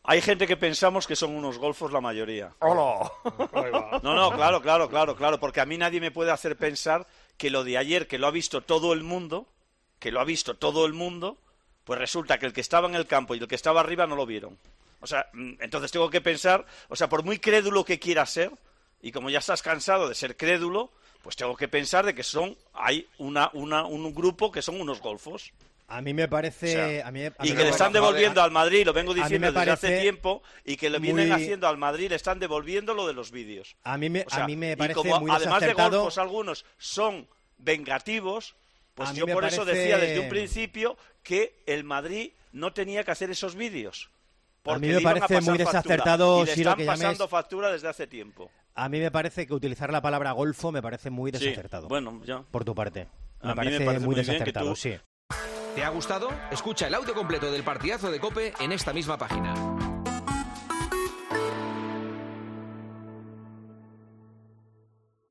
Hay gente que pensamos que son unos golfos la mayoría. ¡Hola! No, claro, porque a mí nadie me puede hacer pensar que lo de ayer, que lo ha visto todo el mundo, pues resulta que el que estaba en el campo y el que estaba arriba no lo vieron. O sea, entonces tengo que pensar, o sea, por muy crédulo que quiera ser, y como ya estás cansado de ser crédulo, pues tengo que pensar de que hay un grupo que son unos golfos. A mí me parece... y que le están devolviendo al Madrid, lo vengo diciendo desde hace tiempo, y que le vienen muy... haciendo al Madrid, le están devolviendo lo de los vídeos. A mí me parece y como, muy además desacertado... de golfos algunos son vengativos, pues yo por eso decía desde un principio que el Madrid no tenía que hacer esos vídeos. A mí me parece muy desacertado, si lo que llames... pasando factura desde hace tiempo. A mí me parece que utilizar la palabra golfo me parece muy desacertado. Sí, bueno, ya. Por tu parte. Me parece muy desacertado, sí. ¿Te ha gustado? Escucha el audio completo del partidazo de COPE en esta misma página.